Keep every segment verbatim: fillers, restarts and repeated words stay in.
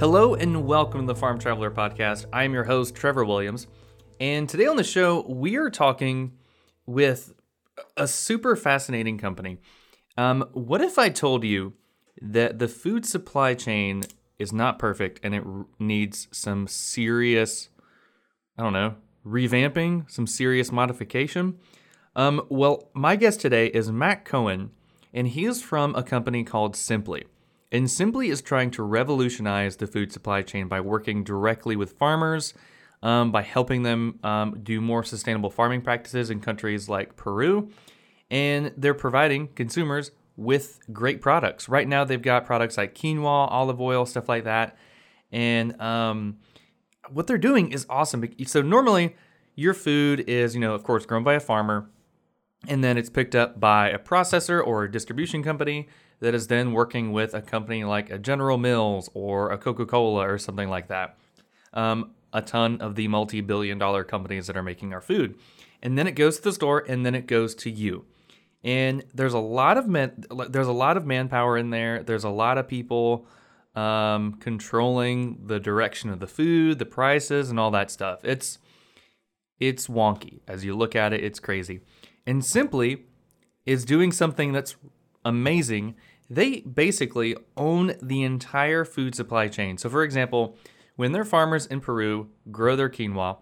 Hello and welcome to the Farm Traveler Podcast. I am your host, Trevor Williams, and today on the show, we are talking with a super fascinating company. Um, what if I told you that the food supply chain is not perfect and it r- needs some serious, I don't know, revamping, some serious modification? Um, well, my guest today is Matt Cohen, and he is from a company called Simply. And Simply is trying to revolutionize the food supply chain by working directly with farmers, um, by helping them um, do more sustainable farming practices in countries like Peru. And they're providing consumers with great products. Right now, they've got products like quinoa, olive oil, stuff like that. And um, what they're doing is awesome. So normally, your food is, you know, of course, grown by a farmer, and then it's picked up by a processor or a distribution company that is then working with a company like a General Mills or a Coca-Cola or something like that. Um, a ton of the multi-billion dollar companies that are making our food. And then it goes to the store, and then it goes to you. And there's a lot of men, there's a lot of manpower in there. There's a lot of people um, controlling the direction of the food, the prices, and all that stuff. It's it's wonky. As you look at it, it's crazy. And Simply is doing something that's amazing. They basically own the entire food supply chain. So for example, when their farmers in Peru grow their quinoa,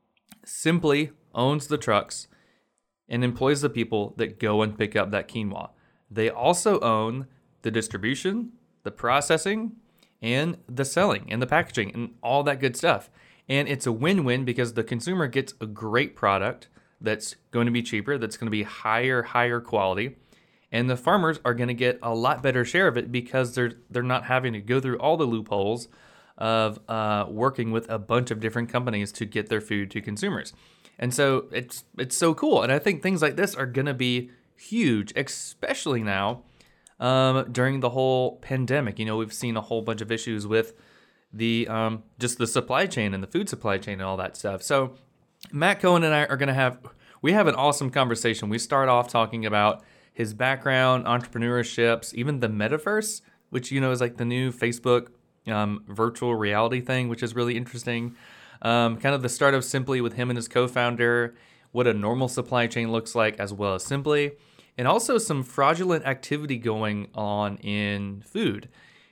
Simply owns the trucks and employs the people that go and pick up that quinoa. They also own the distribution, the processing, and the selling and the packaging and all that good stuff. And it's a win-win because the consumer gets a great product that's going to be cheaper, that's going to be higher, higher quality. And the farmers are going to get a lot better share of it because they're they're not having to go through all the loopholes of uh, working with a bunch of different companies to get their food to consumers. And so it's it's so cool. And I think things like this are going to be huge, especially now um, during the whole pandemic. You know, we've seen a whole bunch of issues with the um, just the supply chain and the food supply chain and all that stuff. So Matt Cohen and I are going to have, we have an awesome conversation. We start off talking about his background, entrepreneurships, even the metaverse, which, you know, is like the new Facebook um, virtual reality thing, which is really interesting. Um, kind of the start of Simply with him and his co-founder, what a normal supply chain looks like, as well as Simply, and also some fraudulent activity going on in food.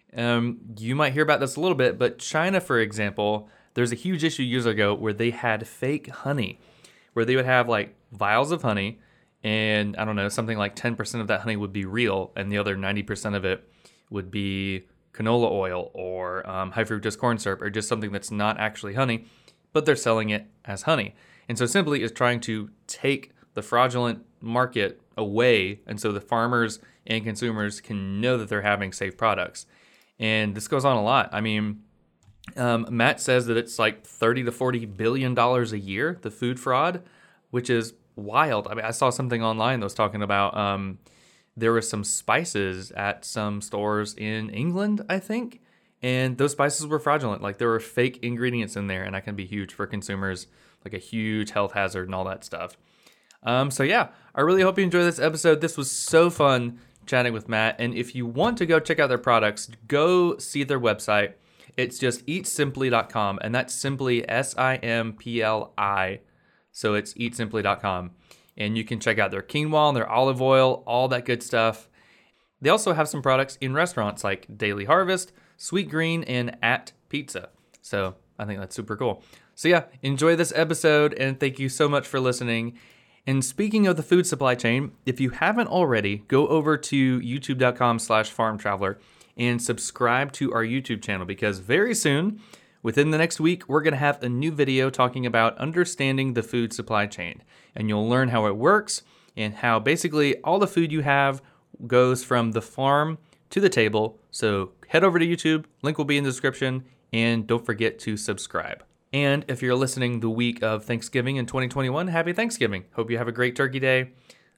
Um, you might hear about this a little bit, but China, for example, there's a huge issue years ago where they had fake honey, where they would have like vials of honey, and I don't know, something like ten percent of that honey would be real, and the other ninety percent of it would be canola oil or um, high fructose corn syrup, or just something that's not actually honey, but they're selling it as honey. And so Simply is trying to take the fraudulent market away, and so the farmers and consumers can know that they're having safe products. And this goes on a lot. I mean, um, Matt says that it's like thirty to forty billion dollars a year, the food fraud, which is wild. I mean, I saw something online that was talking about um, there were some spices at some stores in England, I think, and those spices were fraudulent. Like there were fake ingredients in there, and that can be huge for consumers, like a huge health hazard and all that stuff. Um, so yeah, I really hope you enjoy this episode. This was so fun chatting with Matt, and if you want to go check out their products, go see their website. It's just eat simply dot com, and that's simply S I M P L I. So it's eat simply dot com. And you can check out their quinoa and their olive oil, all that good stuff. They also have some products in restaurants like Daily Harvest, Sweet Green, and At Pizza. So I think that's super cool. So yeah, enjoy this episode, and thank you so much for listening. And speaking of the food supply chain, if you haven't already, go over to youtube dot com slash farm traveler and subscribe to our YouTube channel, because very soon, within the next week, we're going to have a new video talking about understanding the food supply chain. And you'll learn how it works and how basically all the food you have goes from the farm to the table. So head over to YouTube, link will be in the description, and don't forget to subscribe. And if you're listening the week of Thanksgiving in twenty twenty-one, happy Thanksgiving. Hope you have a great turkey day.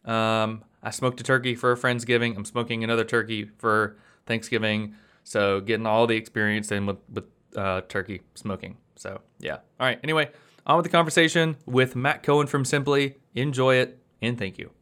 Um, I smoked a turkey for a Friendsgiving. I'm smoking another turkey for Thanksgiving. So getting all the experience in with, with uh, turkey smoking. So yeah. All right. Anyway, on with the conversation with Matt Cohen from Simply. Enjoy it, and thank you.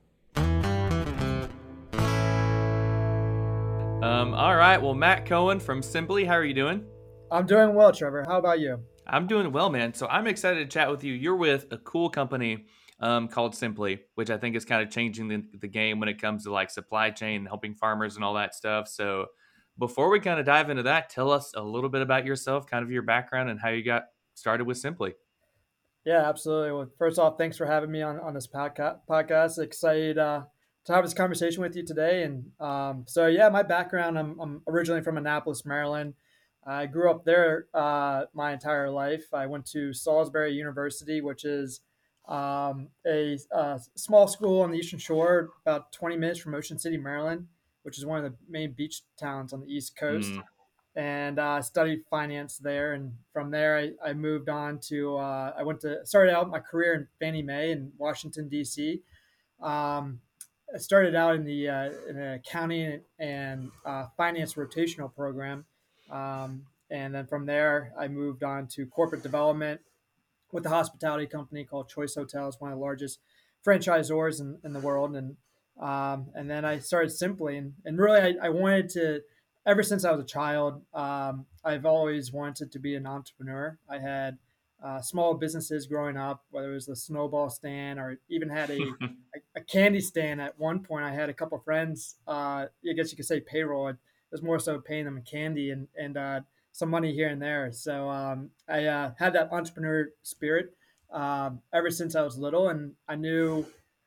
Um, all right. Well, Matt Cohen from Simply, how are you doing? I'm doing well, Trevor. How about you? I'm doing well, man. So I'm excited to chat with you. You're with a cool company um, called Simply, which I think is kind of changing the, the game when it comes to like supply chain, helping farmers and all that stuff. So before we kind of dive into that, tell us a little bit about yourself, kind of your background, and how you got started with Simply. Yeah, absolutely. Well, first off, thanks for having me on, on this podca- podcast. Excited uh, to have this conversation with you today. And um, so, yeah, my background, I'm, I'm originally from Annapolis, Maryland. I grew up there uh, my entire life. I went to Salisbury University, which is um, a, a small school on the Eastern Shore, about twenty minutes from Ocean City, Maryland, which is one of the main beach towns on the East Coast. Mm. And uh, studied finance there. And from there, I, I moved on to uh, I went to started out my career in Fannie Mae in Washington D C. Um, I started out in the uh, in an accounting and uh, finance rotational program, um, and then from there, I moved on to corporate development with a hospitality company called Choice Hotels, one of the largest franchisors in, in the world. And um, and then I started Simply, and, and really I, I wanted to, ever since I was a child, um, I've always wanted to be an entrepreneur. I had uh, small businesses growing up, whether it was the snowball stand or even had a, a, a candy stand at one point. I had a couple of friends, uh, I guess you could say payroll. It was more so paying them in candy and, and uh, some money here and there. So um, I uh, had that entrepreneur spirit um, ever since I was little, and I knew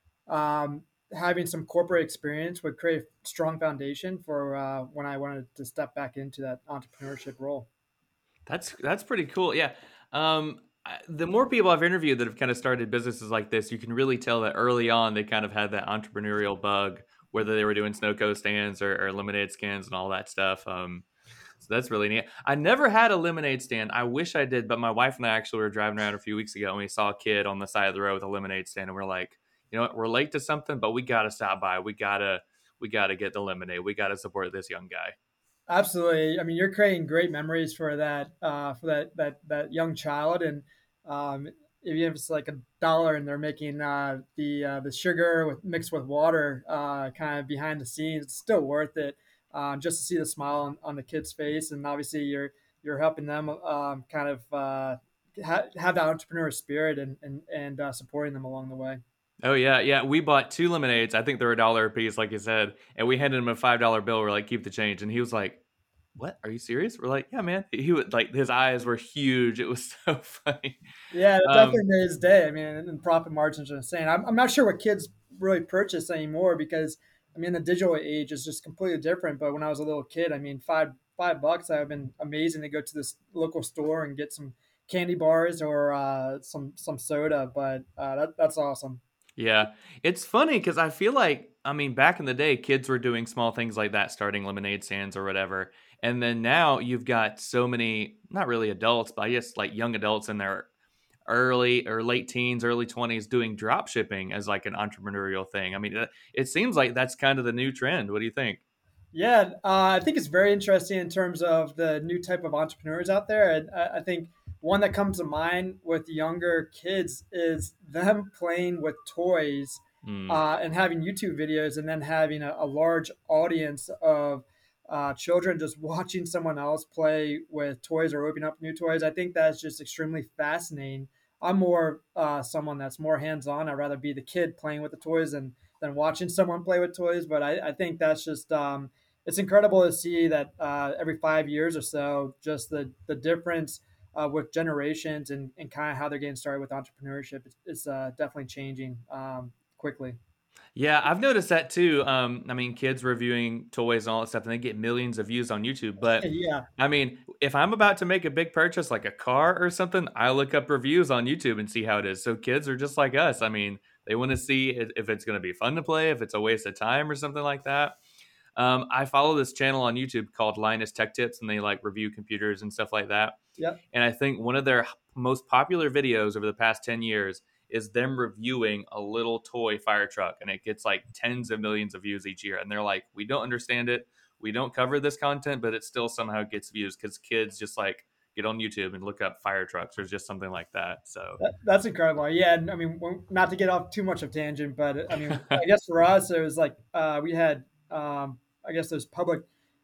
um, having some corporate experience would create a strong foundation for uh, when I wanted to step back into that entrepreneurship role. That's that's pretty cool. Yeah. Um, I- the more people I've interviewed that have kind of started businesses like this, you can really tell that early on they kind of had that entrepreneurial bug, whether they were doing snow coat stands or, or lemonade skins and all that stuff. Um, so that's really neat. I never had a lemonade stand. I wish I did, but my wife and I actually were driving around a few weeks ago and we saw a kid on the side of the road with a lemonade stand, and we're like, you know what, we're late to something, but we gotta stop by. We gotta we gotta get the lemonade. We gotta support this young guy. Absolutely. I mean, you're creating great memories for that uh, for that that that young child, and um, even if it's like a dollar, and they're making uh, the uh, the sugar with mixed with water, uh, kind of behind the scenes, it's still worth it. Um, just to see the smile on, on the kid's face, and obviously you're you're helping them um, kind of uh, ha- have that entrepreneur spirit and and and uh, supporting them along the way. Oh yeah, yeah. We bought two lemonades. I think they're a dollar a piece, like you said, and we handed him a five dollar bill. We're like, keep the change, and he was like, "What? Are you serious?" We're like, "Yeah, man." He was like, his eyes were huge. It was so funny. Yeah, it definitely Um, made his day. I mean, and profit margins are insane. I'm, I'm not sure what kids really purchase anymore because, I mean, the digital age is just completely different. But when I was a little kid, I mean, five five bucks, that would have been amazing to go to this local store and get some candy bars or uh, some some soda. But uh, that, that's awesome. yeah, it's funny because I feel like, I mean, back in the day, kids were doing small things like that, starting lemonade stands or whatever, and then now you've got so many, not really adults, but I guess like young adults in their early or late teens, early twenties doing drop shipping as like an entrepreneurial thing. I mean, it, it seems like that's kind of the new trend. What do you think? Yeah, uh, I think it's very interesting in terms of the new type of entrepreneurs out there. And I, I think one that comes to mind with younger kids is them playing with toys Mm, uh, and having YouTube videos, and then having a, a large audience of uh, children just watching someone else play with toys or open up new toys. I think that's just extremely fascinating. I'm more uh, someone that's more hands on. I'd rather be the kid playing with the toys than than watching someone play with toys. But I, I think that's just um, it's incredible to see that uh, every five years or so, just the the difference uh, with generations and, and kind of how they're getting started with entrepreneurship is, is uh, definitely changing um, quickly. yeah, I've noticed that too. Um, I mean, kids reviewing toys and all that stuff, and they get millions of views on YouTube. But Yeah, I mean, if I'm about to make a big purchase like a car or something, I look up reviews on YouTube and see how it is. So kids are just like us. I mean, they want to see it- if it's going to be fun to play, if it's a waste of time or something like that. Um, I follow this channel on YouTube called Linus Tech Tips, and they like review computers and stuff like that. yeah. And I think one of their most popular videos over the past ten years is them reviewing a little toy fire truck, and it gets like tens of millions of views each year. And they're like, we don't understand it. We don't cover this content, but it still somehow gets views because kids just like get on YouTube and look up fire trucks or just something like that. So, That, that's incredible. Yeah, and I mean, when- not to get off too much of tangent, but I mean, I guess for us, it was like uh, we had, um, I guess, those public.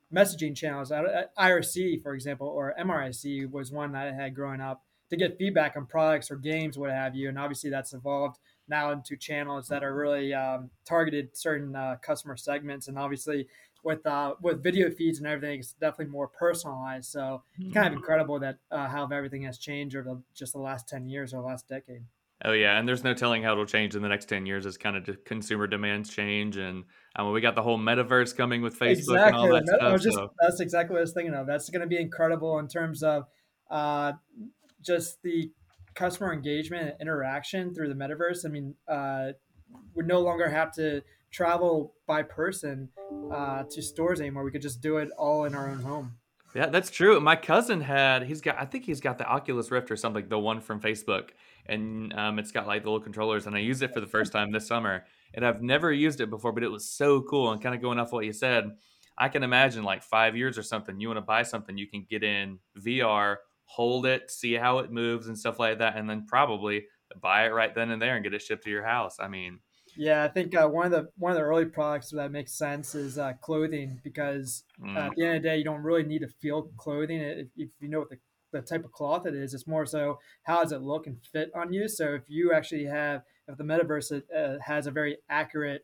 messaging channels. I R C, for example, or M R I C was one that I had growing up to get feedback on products or games, what have you. And obviously that's evolved now into channels that are really um, targeted certain uh, customer segments. And obviously with uh, with video feeds and everything, it's definitely more personalized. So it's kind of incredible that uh, how everything has changed over the, just the last ten years or last decade. Oh yeah, and there's no telling how it'll change in the next ten years as kind of de- consumer demands change, and um, we got the whole metaverse coming with Facebook and all Exactly. that That- I stuff. was just So that's exactly what I was thinking of. That's going to be incredible in terms of uh, just the customer engagement and interaction through the metaverse. I mean, uh, we no longer have to travel by person uh, to stores anymore. We could just do it all in our own home. yeah, that's true. My cousin had he's got I think he's got the Oculus Rift or something, the one from Facebook, and um, it's got like the little controllers, and I used it for the first time this summer, and I've never used it before, but it was so cool. And kind of going off what you said, I can imagine like five years or something, you want to buy something, you can get in V R, hold it, see how it moves and stuff like that, and then probably buy it right then and there and get it shipped to your house. I mean, Yeah, I think uh, one of the one of the early products that makes sense is uh, clothing because uh, mm, at the end of the day, you don't really need to feel clothing if, if you know what the, the type of cloth it is. It's more so how does it look and fit on you. So if you actually have if the metaverse uh, has a very accurate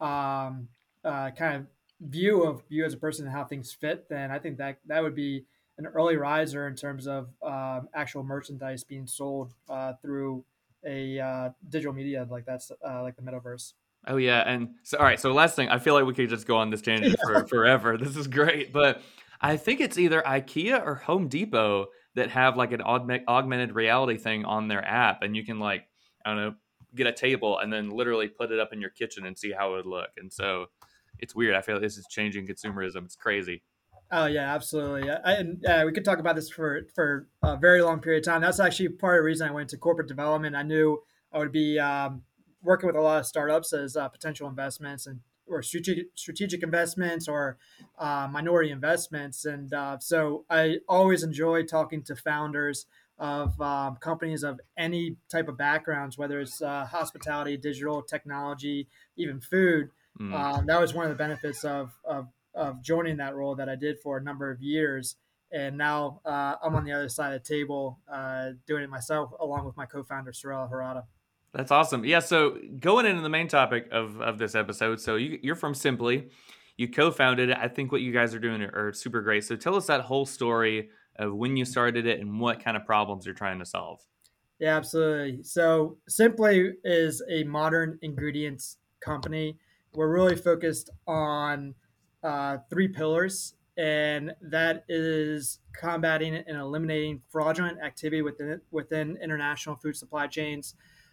um, uh, kind of view of you as a person and how things fit, then I think that that would be an early riser in terms of um, actual merchandise being sold uh, through a uh, digital media like that's uh, like the metaverse. oh yeah, and so all right. So last thing, I feel like we could just go on this tangent for forever. This is great, but I think it's either IKEA or Home Depot that have like an augment, augmented reality thing on their app, and you can like I don't know get a table and then literally put it up in your kitchen and see how it would look. And so it's weird. I feel like this is changing consumerism. It's crazy. Oh yeah, absolutely. I, and uh, we could talk about this for for a very long period of time. That's actually part of the reason I went to corporate development. I knew I would be um, working with a lot of startups as uh, potential investments and or strategic strategic investments or uh, minority investments. And uh, so I always enjoy talking to founders of um, companies of any type of backgrounds, whether it's uh, hospitality, digital, technology, even food. Mm. Um, that was one of the benefits of, of of joining that role that I did for a number of years. And now uh, I'm on the other side of the table uh, doing it myself, along with my co-founder, Sorella Harada. That's awesome. Yeah. So going into the main topic of, of this episode, so you, you're from Simply, you co-founded it. I think what you guys are doing are, are super great. So tell us that whole story of when you started it and what kind of problems you're trying to solve. Yeah, absolutely. So Simply is a modern ingredients company. We're really focused on uh, three pillars, and that is combating and eliminating fraudulent activity within within international food supply chains,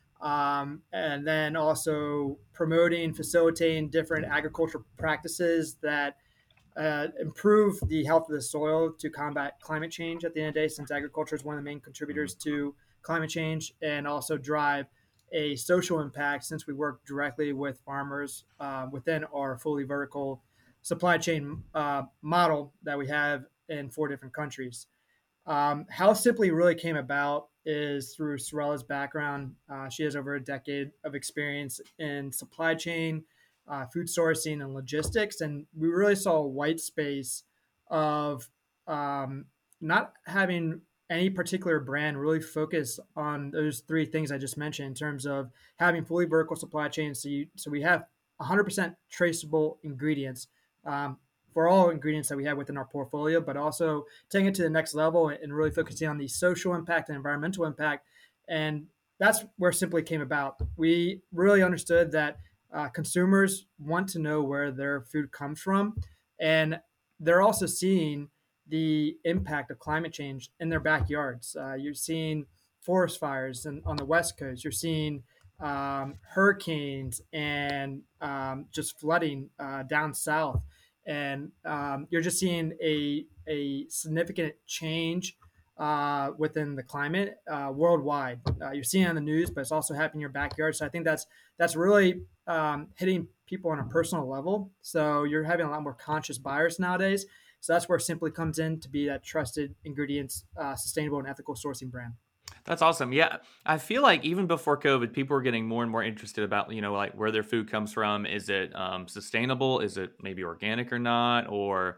um, and then also promoting, facilitating different agricultural practices that uh, improve the health of the soil to combat climate change at the end of the day, since agriculture is one of the main contributors to climate change, and also drive a social impact since we work directly with farmers uh, within our fully vertical supply chain uh, model that we have in four different countries. Um, how Simply really came about is through Sorella's background. Uh, she has over a decade of experience in supply chain, uh, food sourcing, and logistics. And we really saw a white space of um, not having any particular brand really focus on those three things I just mentioned in terms of having fully vertical supply chains. So, you, so we have one hundred percent traceable ingredients. Um, for all ingredients that we have within our portfolio, but also taking it to the next level and really focusing on the social impact and environmental impact. And that's where Simply came about. We really understood that uh, consumers want to know where their food comes from, and they're also seeing the impact of climate change in their backyards. Uh, you're seeing forest fires in, on the West Coast. You're seeing um, hurricanes and um, just flooding uh, down south, and um, you're just seeing a a significant change uh, within the climate uh, worldwide. Uh, you're seeing it on the news, but it's also happening in your backyard. So I think that's that's really um, hitting people on a personal level. So you're having a lot more conscious buyers nowadays. So that's where Simply comes in to be that trusted ingredients, uh, sustainable and ethical sourcing brand. That's awesome. Yeah, I feel like even before COVID, people were getting more and more interested about, you know, like where their food comes from. Is it um, sustainable? Is it maybe organic or not? Or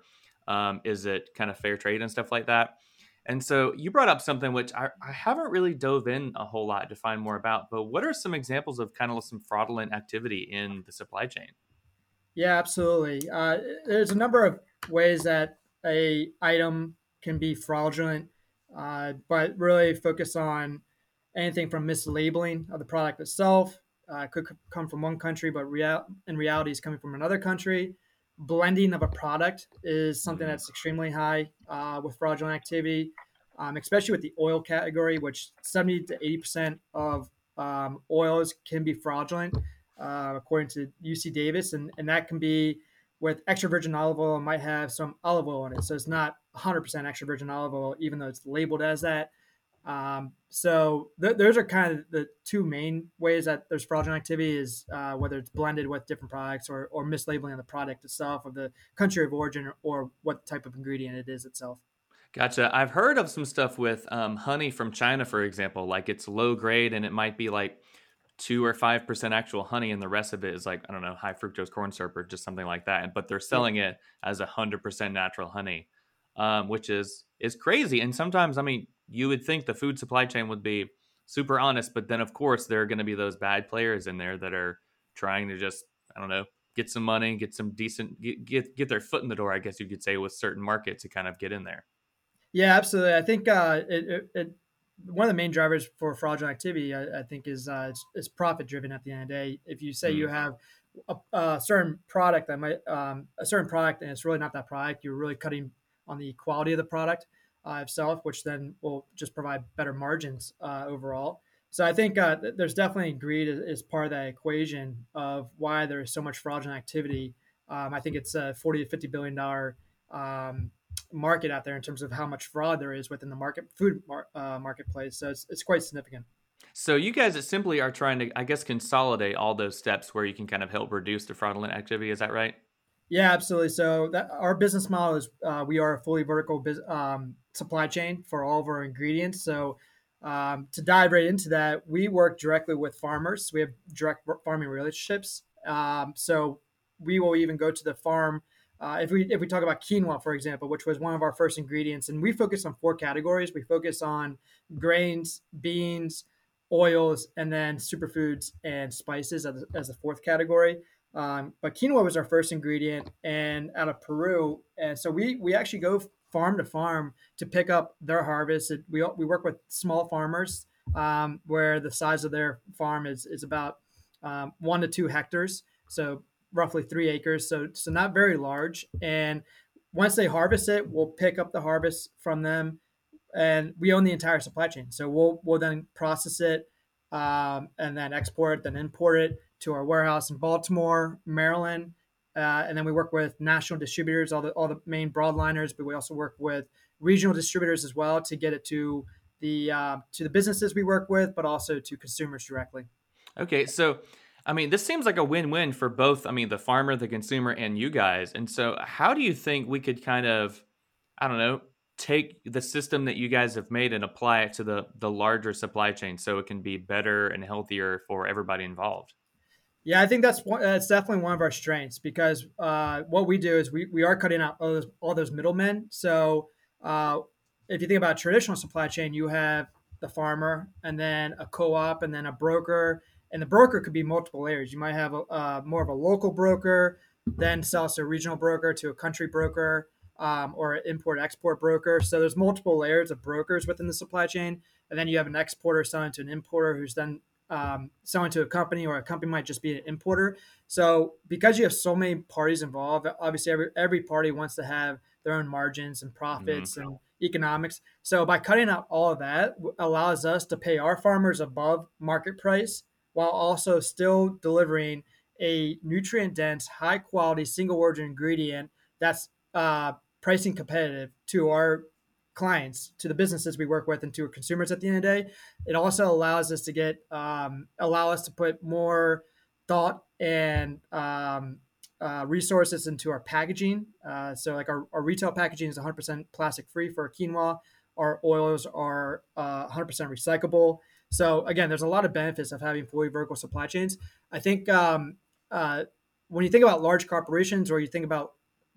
Um, is it kind of fair trade and stuff like that? And so you brought up something which I, I haven't really dove in a whole lot to find more about, but what are some examples of kind of some fraudulent activity in the supply chain? Yeah, absolutely. Uh, there's a number of ways that a item can be fraudulent, uh, but really focus on anything from mislabeling of the product itself. Uh, it could c- come from one country, but real, in reality, is coming from another country. Blending of a product is something Mm, that's extremely high uh, with fraudulent activity, um, especially with the oil category, which seventy to eighty percent of um, oils can be fraudulent uh, according to U C Davis, and and that can be with extra virgin olive oil. It might have some olive oil in it, so it's not one hundred percent extra virgin olive oil, even though it's labeled as that. Um, so th- those are kind of the two main ways that there's fraudulent activity is uh, whether it's blended with different products or, or mislabeling of the product itself or the country of origin or, or what type of ingredient it is itself. Gotcha. I've heard of some stuff with um, honey from China, for example. Like it's low grade and it might be like two or five percent actual honey, and the rest of it is like I don't know, high fructose corn syrup or just something like that. But they're Yeah. selling it as a hundred percent natural honey, um, which is is crazy. And sometimes, I mean, you would think the food supply chain would be super honest, but then of course there are going to be those bad players in there that are trying to just I don't know get some money, get some decent get get, get their foot in the door. I guess you could say with certain markets to kind of get in there. Yeah, absolutely. I think uh, it, it, it one of the main drivers for fraudulent activity, I, I think, is uh, it's, it's profit driven. At the end of the day, if you say you Mm, have a, a certain product that might um, a certain product and it's really not that product, you're really cutting on the quality of the product uh, itself, which then will just provide better margins uh, overall. So I think uh, th- there's definitely greed as, as part of that equation of why there is so much fraudulent activity. Um, I think it's a forty to fifty billion dollar um, market out there in terms of how much fraud there is within the market food mar- uh, marketplace. So it's, it's quite significant. So you guys simply are trying to, I guess, consolidate all those steps where you can kind of help reduce the fraudulent activity. Is that right? Yeah, absolutely. So that our business model is uh, we are a fully vertical bus- um, supply chain for all of our ingredients. So um, to dive right into that, we work directly with farmers. We have direct farming relationships. Um, so we will even go to the farm. Uh, if we if we talk about quinoa, for example, which was one of our first ingredients, and we focus on four categories. We focus on grains, beans, oils, and then superfoods and spices as, as the fourth category. Um, but quinoa was our first ingredient, and out of Peru, and so we we actually go farm to farm to pick up their harvest. It, we we work with small farmers um, where the size of their farm is is about um, one to two hectares, so roughly three acres. So so not very large. And once they harvest it, we'll pick up the harvest from them, and we own the entire supply chain. So we'll we'll then process it um, and then export it, then import it to our warehouse in Baltimore, Maryland, uh, and then we work with national distributors, all the all the main broadliners, but we also work with regional distributors as well to get it to the uh, to the businesses we work with, but also to consumers directly. Okay, so I mean, this seems like a win-win for both. I mean, the farmer, the consumer, and you guys. And so, how do you think we could kind of, I don't know, take the system that you guys have made and apply it to the the larger supply chain so it can be better and healthier for everybody involved? Yeah, I think that's one, that's definitely one of our strengths because uh, what we do is we, we are cutting out all those, all those middlemen. So uh, if you think about traditional supply chain, you have the farmer and then a co-op and then a broker, and the broker could be multiple layers. You might have a, uh, more of a local broker, then sells to a regional broker to a country broker um, or an import export broker. So there's multiple layers of brokers within the supply chain, and then you have an exporter selling to an importer who's then um, selling to a company, or a company might just be an importer. So because you have so many parties involved, obviously every every party wants to have their own margins and Hmm. profits and economics. So by cutting out all of that allows us to pay our farmers above market price while also still delivering a nutrient dense, high quality, single origin ingredient that's uh, pricing competitive to our clients, to the businesses we work with, and to our consumers at the end of the day. It also allows us to get um, allow us to put more thought and um, uh, resources into our packaging. Uh, so like our, our retail packaging is one hundred percent plastic free for quinoa. Our oils are uh, one hundred percent recyclable. So again, there's a lot of benefits of having fully vertical supply chains. I think um, uh, when you think about large corporations or you think about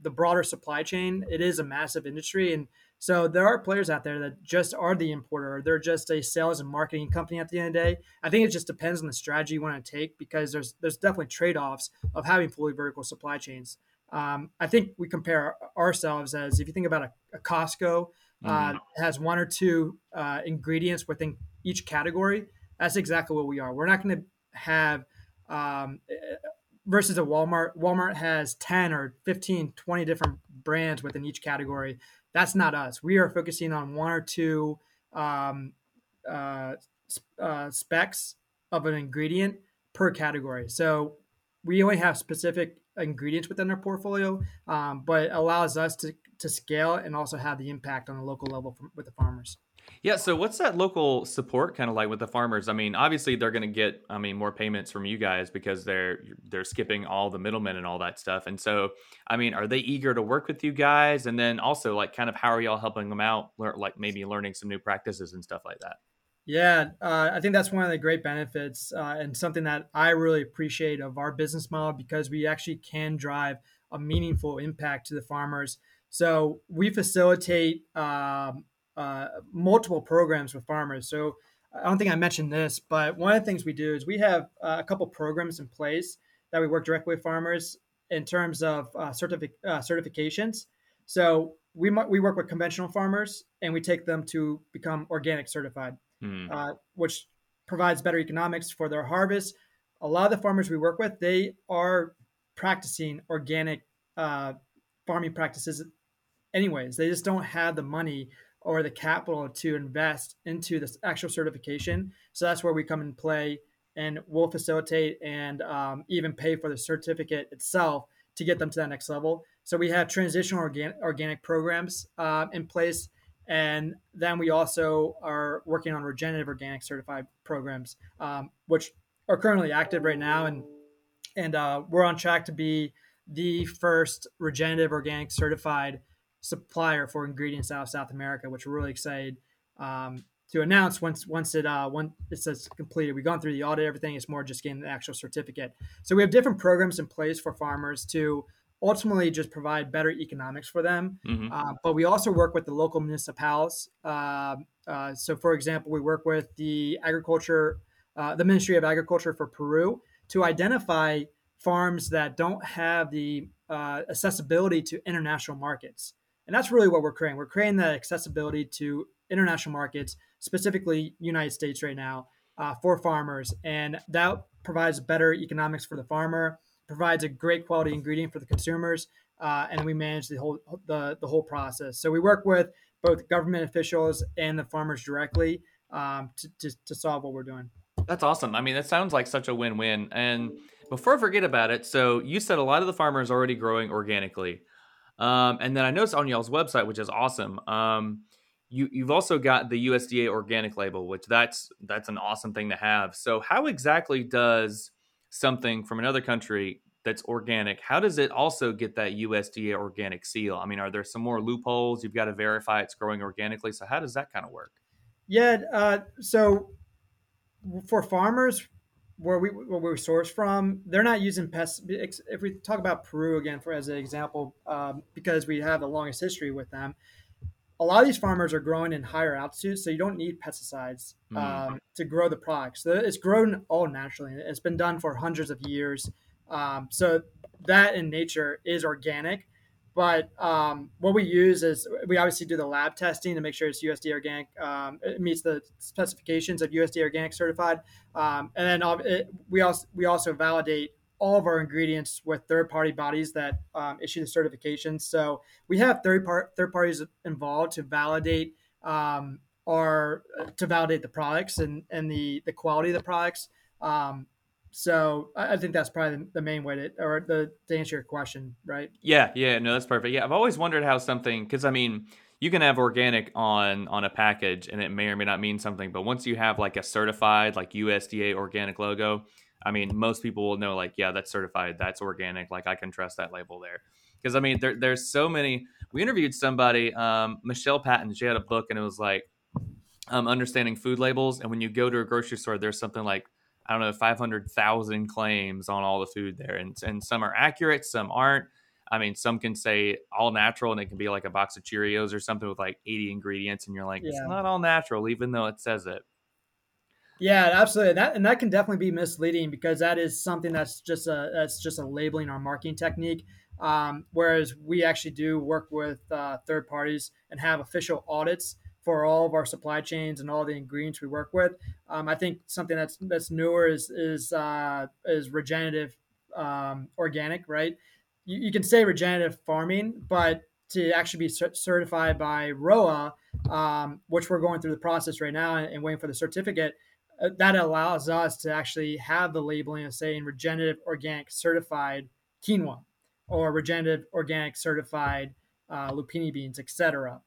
the broader supply chain, it is a massive industry. And so there are players out there that just are the importer, or they're just a sales and marketing company at the end of the day. I think it just depends on the strategy you want to take, because there's there's definitely trade-offs of having fully vertical supply chains. Um, I think we compare ourselves as, if you think about a, a Costco, uh, Mm-hmm. has one or two uh, ingredients within each category. That's exactly what we are. We're not going to have um, versus a Walmart. Walmart has ten or fifteen, twenty different brands within each category. That's not us. We are focusing on one or two um, uh, uh, specs of an ingredient per category. So we only have specific ingredients within our portfolio, um, but it allows us to, to scale and also have the impact on a local level from, with the farmers. Yeah, so what's that local support kind of like with the farmers? I mean, obviously they're going to get, I mean, more payments from you guys because they're they're skipping all the middlemen and all that stuff. And so, I mean, are they eager to work with you guys? And then also, like, kind of how are y'all helping them out? Lear- Like maybe learning some new practices and stuff like that. Yeah, uh, I think that's one of the great benefits, uh, and something that I really appreciate of our business model, because we actually can drive a meaningful impact to the farmers. So we facilitate um, uh, multiple programs with farmers. So I don't think I mentioned this, but one of the things we do is we have uh, a couple programs in place that we work directly with farmers in terms of uh, certific- uh, certifications. So we mu- we work with conventional farmers, and we take them to become organic certified, Hmm. uh, which provides better economics for their harvest. A lot of the farmers we work with, they are practicing organic uh, farming practices anyways. They just don't have the money or the capital to invest into this actual certification. So that's where we come in play, and we'll facilitate and um, even pay for the certificate itself to get them to that next level. So we have transitional organic, organic programs uh, in place. And then we also are working on regenerative organic certified programs, um, which are currently active right now. And and uh, we're on track to be the first regenerative organic certified supplier for ingredients out of South America, which we're really excited um, to announce once once it uh, once it's completed. We've gone through the audit, everything. It's more just getting the actual certificate. So we have different programs in place for farmers to ultimately just provide better economics for them. Mm-hmm. Uh, but we also work with the local municipalities. Uh, uh, so, for example, we work with the agriculture, uh, the Ministry of Agriculture for Peru, to identify farms that don't have the uh, accessibility to international markets. And that's really what we're creating. We're creating that accessibility to international markets, specifically United States right now, uh, for farmers. And that provides better economics for the farmer, provides a great quality ingredient for the consumers, uh, and we manage the whole the, the whole process. So we work with both government officials and the farmers directly um, to, to, to solve what we're doing. That's awesome. I mean, that sounds like such a win-win. And before I forget about it, so you said a lot of the farmers are already growing organically. Um, and then I noticed on y'all's website, which is awesome, um, you, you've also got the U S D A organic label, which that's that's an awesome thing to have. So how exactly does something from another country that's organic, how does it also get that U S D A organic seal? I mean, are there some more loopholes? You've got to verify it's growing organically. So how does that kind of work? Yeah, uh, so for farmers where we where we source from, they're not using pests. If we talk about Peru again, for as an example, um, because we have the longest history with them, a lot of these farmers are growing in higher altitudes, so you don't need pesticides Mm, um, to grow the products. So it's grown all naturally. It's been done for hundreds of years. Um, so that in nature is organic. But um, what we use is we obviously do the lab testing to make sure it's U S D A organic, um, it meets the specifications of U S D A organic certified, um, and then it, we also we also validate all of our ingredients with third party bodies that um, issue the certifications. So we have third part third parties involved to validate um, our to validate the products and and the the quality of the products. Um, so I, I think that's probably the, the main way to or the to answer your question, right? yeah, yeah, no, that's perfect. Yeah, I've always wondered how something, because I mean, you can have organic on on a package, and it may or may not mean something. But once you have like a certified, like U S D A organic logo, I mean, most people will know, like, yeah, that's certified, that's organic. Like, I can trust that label there. Because I mean, there, there's so many. We interviewed somebody, um, Michelle Patton. She had a book, and it was like um, understanding food labels. And when you go to a grocery store, there's something like, I don't know, five hundred thousand claims on all the food there, and and some are accurate, some aren't. I mean, some can say all natural and it can be like a box of Cheerios or something with like eighty ingredients. And you're like, it's Yeah. not all natural, even though it says it. Yeah, absolutely. That and that can definitely be misleading because that is something that's just a that's just a labeling or marketing technique. Um, whereas we actually do work with uh, third parties and have official audits for all of our supply chains and all the ingredients we work with. Um, I think something that's that's newer is is uh, is regenerative um, organic, right? You, you can say regenerative farming, but to actually be cer- certified by R O A, um, which we're going through the process right now and, and waiting for the certificate, uh, that allows us to actually have the labeling of saying regenerative organic certified quinoa or regenerative organic certified uh, lupini beans, et cetera.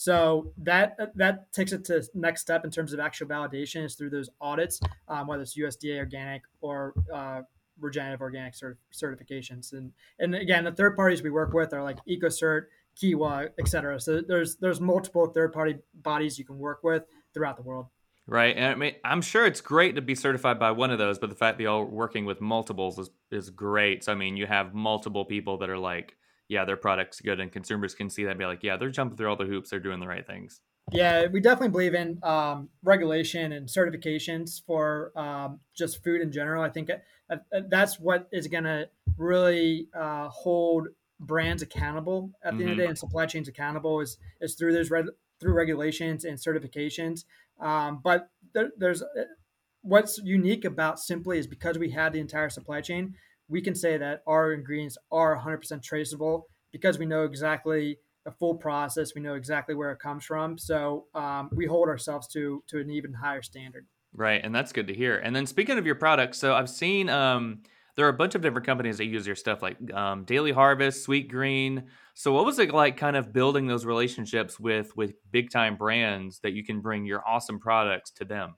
So that that takes it to the next step in terms of actual validation is through those audits, um, whether it's U S D A organic or uh, regenerative organic cert- certifications. And and again, the third parties we work with are like EcoCert, Kiwa, et cetera. So there's there's multiple third party bodies you can work with throughout the world. Right. And I mean, I'm sure it's great to be certified by one of those, but the fact that y'all working with multiples is, is great. So, I mean, you have multiple people that are like, yeah, their product's good, and consumers can see that and be like, yeah, they're jumping through all the hoops, they're doing the right things. Yeah, we definitely believe in um, regulation and certifications for um, just food in general. I think uh, uh, that's what is going to really uh, hold brands accountable at the end of the Hmm. day and supply chains accountable is is through those red, through regulations and certifications. Um, but there, there's uh, what's unique about Simply is because we have the entire supply chain, we can say that our ingredients are one hundred percent traceable because we know exactly the full process. We know exactly where it comes from. So um, we hold ourselves to to an even higher standard. Right. And that's good to hear. And then speaking of your products, so I've seen um, there are a bunch of different companies that use your stuff like um, Daily Harvest, Sweet Green. So what was it like kind of building those relationships with with big time brands that you can bring your awesome products to them?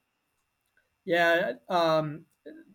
Yeah, um,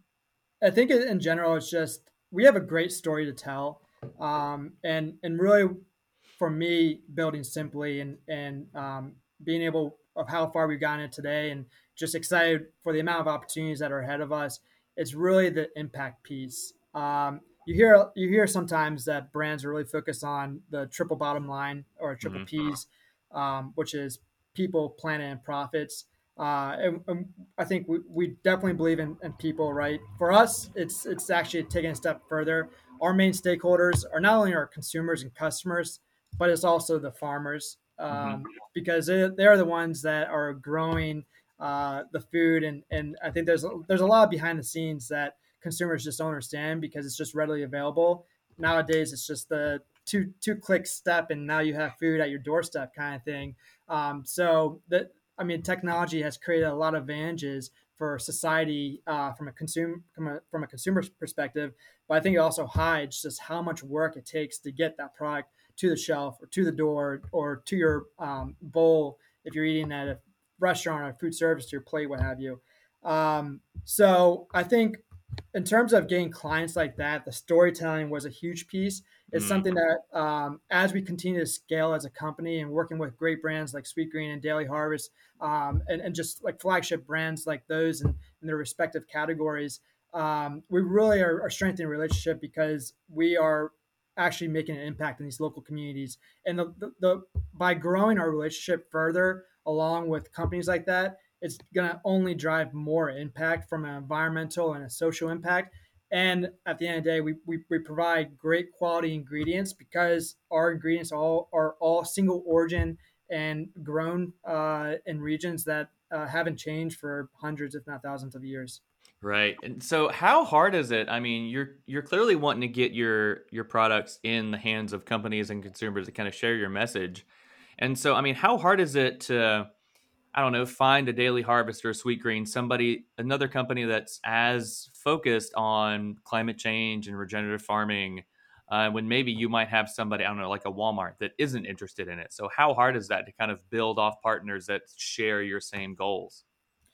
I think in general, it's just we have a great story to tell, um, and and really, for me, building Simply and and um, being able of how far we've gotten it today, and just excited for the amount of opportunities that are ahead of us. It's really the impact piece. Um, you hear you hear sometimes that brands are really focused on the triple bottom line or triple Hmm. P's, um, which is people, planet, and profits. Uh, and, and I think we, we definitely believe in, in people, right? For us, it's it's actually taking a step further. Our main stakeholders are not only our consumers and customers, but it's also the farmers, Hmm. um, because they, they're the ones that are growing uh, the food, and and I think there's there's a lot behind the scenes that consumers just don't understand because it's just readily available nowadays. It's just the two two click step, and now you have food at your doorstep kind of thing. Um, so that I mean, technology has created a lot of advantages for society uh, from a consumer from a, from a consumer's perspective, but I think it also hides just how much work it takes to get that product to the shelf or to the door or to your um, bowl if you're eating at a restaurant or food service to your plate, what have you. Um, so I think in terms of getting clients like that, the storytelling was a huge piece. It's Hmm. something that, um, as we continue to scale as a company and working with great brands like Sweet Green and Daily Harvest, um, and, and just like flagship brands like those in, in their respective categories, um, we really are, are strengthening a relationship because we are actually making an impact in these local communities. And the, the, the by growing our relationship further along with companies like that, it's going to only drive more impact from an environmental and a social impact. And at the end of the day, we, we, we provide great quality ingredients because our ingredients all are all single origin and grown uh, in regions that uh, haven't changed for hundreds, if not thousands of years. Right. And so how hard is it? I mean, you're you're clearly wanting to get your your products in the hands of companies and consumers to kind of share your message. And so I mean, how hard is it to I don't know, find a Daily Harvest or a Sweet Green, somebody another company that's as focused on climate change and regenerative farming, uh, when maybe you might have somebody, I don't know, like a Walmart that isn't interested in it. So how hard is that to kind of build off partners that share your same goals?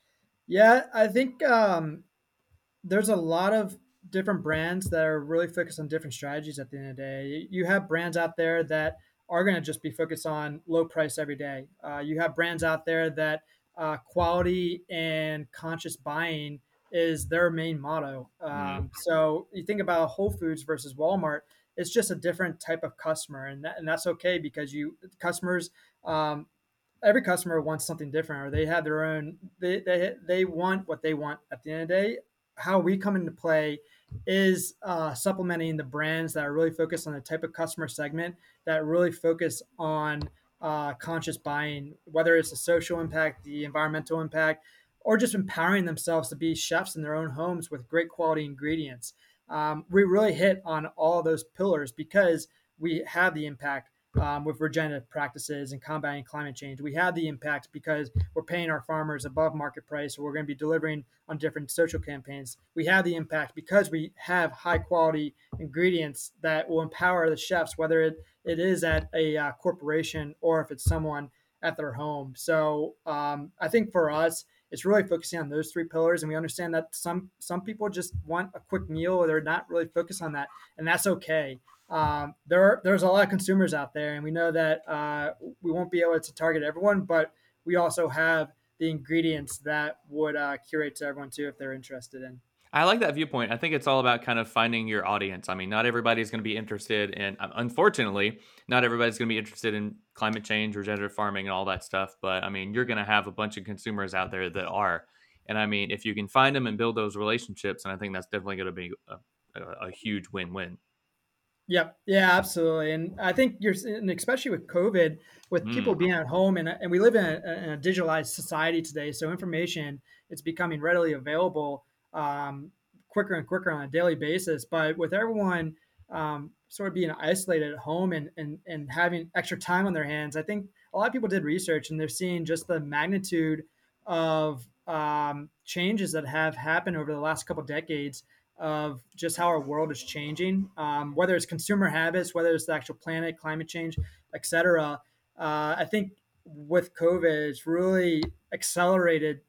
Yeah, I think um, there's a lot of different brands that are really focused on different strategies at the end of the day. You have brands out there that are going to just be focused on low price every day. Uh, you have brands out there that uh, quality and conscious buying is their main motto. Mm, Um, so you think about Whole Foods versus Walmart. it's just a different type of customer, and that, and that's okay because you customers. Um, every customer wants something different, or they have their own, they, they they want what they want at the end of the day. How we come into play is uh, supplementing the brands that are really focused on the type of customer segment that really focus on uh, conscious buying, whether it's the social impact, the environmental impact, or just empowering themselves to be chefs in their own homes with great quality ingredients. Um, we really hit on all those pillars because we have the impact um, with regenerative practices and combating climate change. We have the impact because we're paying our farmers above market price, so we're going to be delivering on different social campaigns. We have the impact because we have high quality ingredients that will empower the chefs, whether it, it is at a uh, corporation or if it's someone at their home. So um, I think for us, it's really focusing on those three pillars, and we understand that some some people just want a quick meal, or they're not really focused on that, and that's okay. Um, there are, there's a lot of consumers out there, and we know that uh, we won't be able to target everyone, but we also have the ingredients that would uh, curate to everyone too if they're interested in. I like that viewpoint. I think it's all about kind of finding your audience. I mean, not everybody's going to be interested in, unfortunately, not everybody's going to be interested in climate change, regenerative farming, and all that stuff. But I mean, you're going to have a bunch of consumers out there that are. And I mean, if you can find them and build those relationships, and I think that's definitely going to be a, a, a huge win-win. Yep. Yeah, absolutely. And I think you're, and especially with COVID, with Mm. people being at home, and, and we live in a, in a digitalized society today. So information, it's becoming readily available um, quicker and quicker on a daily basis. But with everyone um, sort of being isolated at home and, and, and having extra time on their hands, I think a lot of people did research and they're seeing just the magnitude of um, changes that have happened over the last couple of decades of just how our world is changing, um, whether it's consumer habits, whether it's the actual planet, climate change, et cetera. Uh, I think with COVID, it's really accelerated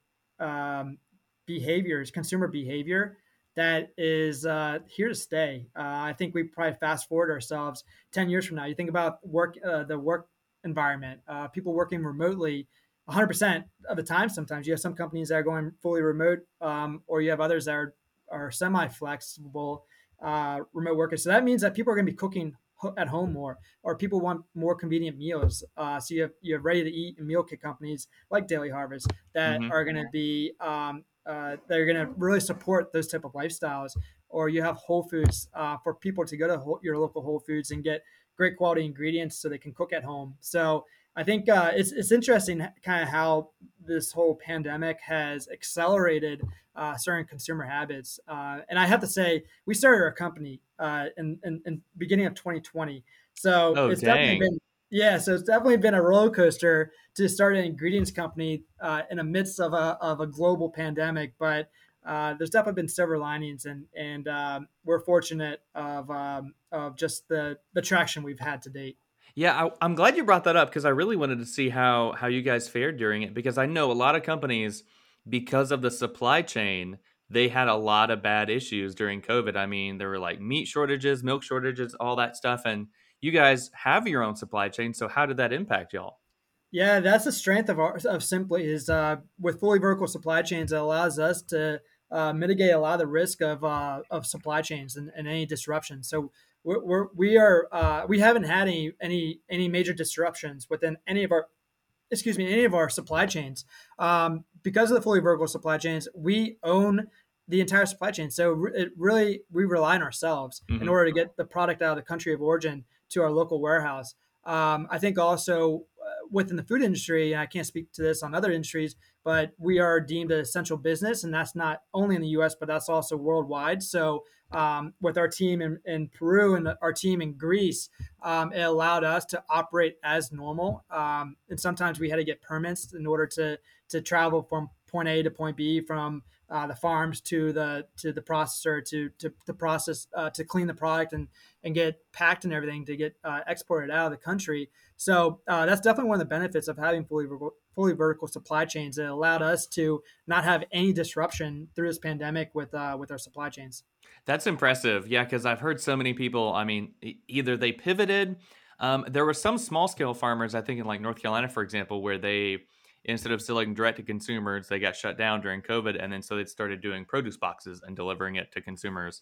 um, behaviors, consumer behavior that is uh, here to stay. Uh, I think we probably fast forward ourselves ten years from now. You think about work, uh, the work environment, uh, people working remotely one hundred percent of the time. Sometimes you have some companies that are going fully remote, um, or you have others that are are semi-flexible uh, remote workers. So that means that people are going to be cooking ho- at home more, or people want more convenient meals. Uh, so you have you have ready-to-eat and meal kit companies like Daily Harvest that Mm-hmm. are going to be um, uh, that are going to really support those type of lifestyles. Or you have Whole Foods uh, for people to go to whole, your local Whole Foods and get great quality ingredients so they can cook at home. So I think uh, it's it's interesting kind of how this whole pandemic has accelerated uh, certain consumer habits. Uh, and I have to say, we started our company uh, in, in, in beginning of twenty twenty. So Oh, it's definitely dang. been, yeah, so it's definitely been a roller coaster to start an ingredients company uh, in the midst of a, of a global pandemic. But uh, there's definitely been silver linings, and, and um, we're fortunate of, um, of just the, the traction we've had to date. Yeah, I, I'm glad you brought that up because I really wanted to see how how you guys fared during it, because I know a lot of companies, because of the supply chain, they had a lot of bad issues during COVID. I mean, there were like meat shortages, milk shortages, all that stuff, and you guys have your own supply chain. So how did that impact y'all? Yeah, that's the strength of our of Simply is uh, with fully vertical supply chains. It allows us to uh, mitigate a lot of the risk of uh, of supply chains and, and any disruption. So we're, we're we are uh, we haven't had any any any major disruptions within any of our excuse me any of our supply chains um, because of the fully vertical supply chains. We own the entire supply chain, so re- it really we rely on ourselves in Hmm. order to get the product out of the country of origin to our local warehouse. Um, I think also uh, within the food industry, and I can't speak to this on other industries, but we are deemed an essential business, and that's not only in the U S, but that's also worldwide. So um, with our team in, in Peru and our team in Greece, um, it allowed us to operate as normal. Um, and sometimes we had to get permits in order to to travel from point A to point B, from uh, the farms to the to the processor to to the process uh, to clean the product and and get packed and everything to get uh, exported out of the country. So uh, that's definitely one of the benefits of having fully fully vertical supply chains. It allowed us to not have any disruption through this pandemic with uh, with our supply chains. That's impressive. Yeah, because I've heard so many people. I mean, e- either they pivoted. Um, there were some small scale farmers, I think in like North Carolina, for example, where they, instead of selling direct to consumers, they got shut down during COVID, and then so they started doing produce boxes and delivering it to consumers.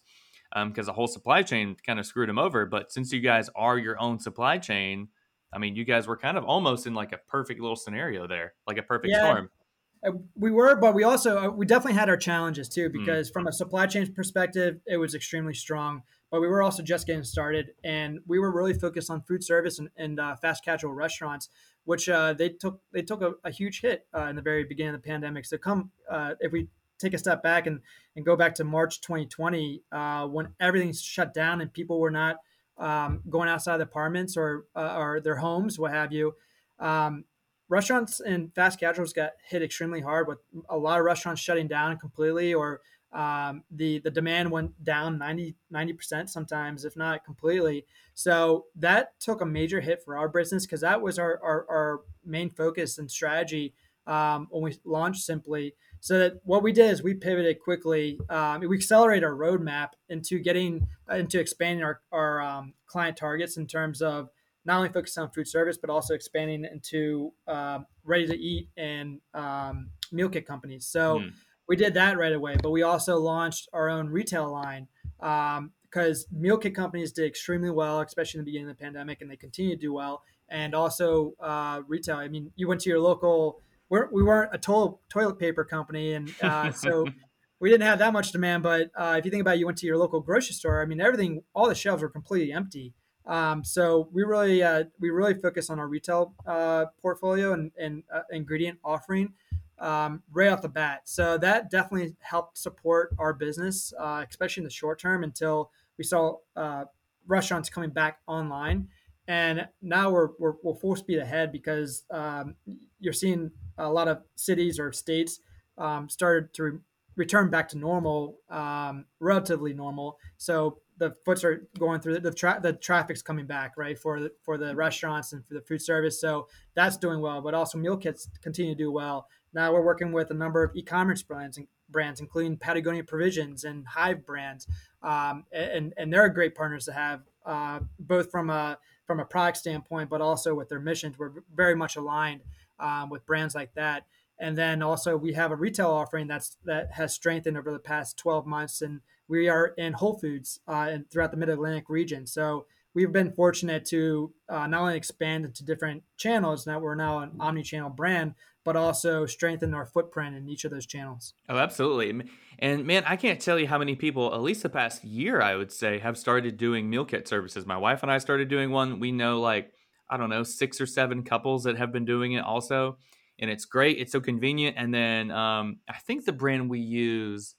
um, because the whole supply chain kind of screwed them over. But since you guys are your own supply chain, I mean, you guys were kind of almost in like a perfect little scenario there, like a perfect Yeah, storm. Uh, we were, but we also uh, we definitely had our challenges too, Mm, because from a supply chain perspective, it was extremely strong. But we were also just getting started, and we were really focused on food service and, and uh, fast casual restaurants, which uh, they took they took a, a huge hit uh, in the very beginning of the pandemic. So come uh, if we take a step back and and go back to March twenty twenty, uh, when everything shut down and people were not um, going outside the apartments or uh, or their homes, what have you. Um, Restaurants and fast casuals got hit extremely hard, with a lot of restaurants shutting down completely, or um, the the demand went down ninety percent sometimes, if not completely. So that took a major hit for our business, because that was our, our, our main focus and strategy um, when we launched Simply. So that what we did is we pivoted quickly. Um, we accelerated our roadmap into getting into expanding our, our um, client targets, in terms of not only focusing on food service, but also expanding into um, ready to eat and um, meal kit companies. So mm, we did that right away. But we also launched our own retail line, um, because meal kit companies did extremely well, especially in the beginning of the pandemic, and they continue to do well. And also uh, retail. I mean, you went to your local. We're, we weren't a toilet toilet paper company, and uh, so we didn't have that much demand. But uh, if you think about it, you went to your local grocery store. I mean, everything, all the shelves were completely empty. Um, so we really uh, we really focus on our retail uh, portfolio and, and uh, ingredient offering um, right off the bat. So that definitely helped support our business, uh, especially in the short term, until we saw uh, restaurants coming back online. And now we're, we're, we're full speed ahead, because um, you're seeing a lot of cities or states um, started to re- return back to normal, um, relatively normal. So the foots are going through the tra- the traffic's coming back, right, for the, for the restaurants and for the food service. So that's doing well, but also meal kits continue to do well. Now we're working with a number of e-commerce brands and brands, including Patagonia Provisions and Hive brands, um, and and they're great partners to have, uh, both from a from a product standpoint, but also with their missions. We're very much aligned um, with brands like that. And then also we have a retail offering that's that has strengthened over the past twelve months, and we are in Whole Foods uh, and throughout the Mid Atlantic region. So we've been fortunate to uh, not only expand into different channels, now we're now an omni-channel brand, but also strengthen our footprint in each of those channels. Oh, absolutely. And man, I can't tell you how many people, at least the past year, I would say, have started doing meal kit services. My wife and I started doing one. We know, like, I don't know, six or seven couples that have been doing it also. And it's great. It's so convenient. And then um, I think the brand we use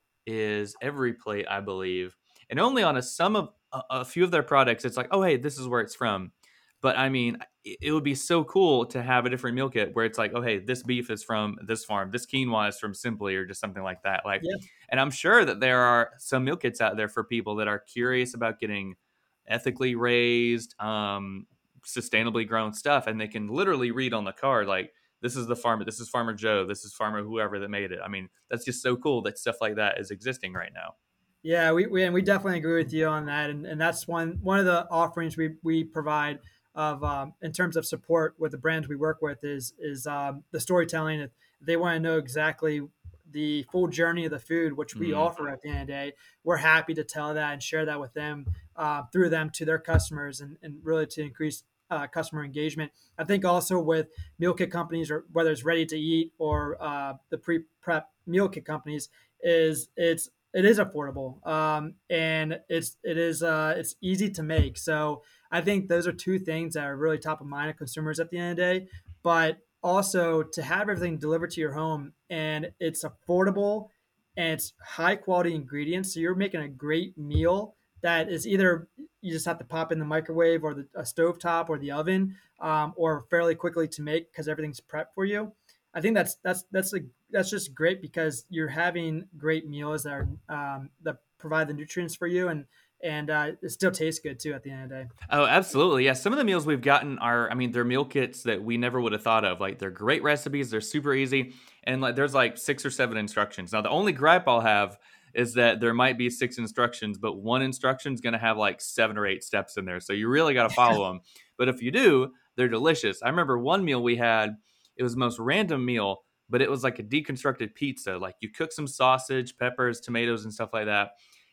is Every Plate, I believe. And only on a some of a, a few of their products, it's like, oh, hey, this is where it's from. But I mean, it, it would be so cool to have a different meal kit where it's like, oh, hey, this beef is from this farm, this quinoa is from Simply, or just something like that. Like, Yeah. and I'm sure that there are some meal kits out there for people that are curious about getting ethically raised, um, sustainably grown stuff, and they can literally read on the card like, this is the farmer, this is Farmer Joe, this is Farmer whoever that made it. I mean, that's just so cool that stuff like that is existing right now. Yeah, we, we and we definitely agree with you on that, and, and that's one one of the offerings we we provide of um, in terms of support with the brands we work with is is um, the storytelling. If they want to know exactly the full journey of the food, which we Mm. offer at the end of the day, we're happy to tell that and share that with them uh, through them to their customers, and, and really to increase uh, customer engagement. I think also with meal kit companies, or whether it's ready to eat or uh, the pre prep meal kit companies, is it's it is affordable, um, and it's it is uh, it's easy to make. So I think those are two things that are really top of mind of consumers at the end of the day. But also to have everything delivered to your home, and it's affordable and it's high quality ingredients, so you're making a great meal that is either you just have to pop in the microwave or the a stovetop or the oven, um, or fairly quickly to make because everything's prepped for you. I think that's that's that's a that's just great, because you're having great meals that are um, that provide the nutrients for you, and and uh, it still tastes good too at the end of the day. Oh, absolutely. Yeah. Some of the meals we've gotten are, I mean, they're meal kits that we never would have thought of. Like, they're great recipes, they're super easy. And like, there's like six or seven instructions. Now, the only gripe I'll have is that there might be six instructions, but one instruction is going to have like seven or eight steps in there. So you really got to follow them. But if you do, they're delicious. I remember one meal we had, it was the most random meal, but it was like a deconstructed pizza. Like, you cook some sausage, peppers, tomatoes, and stuff like that.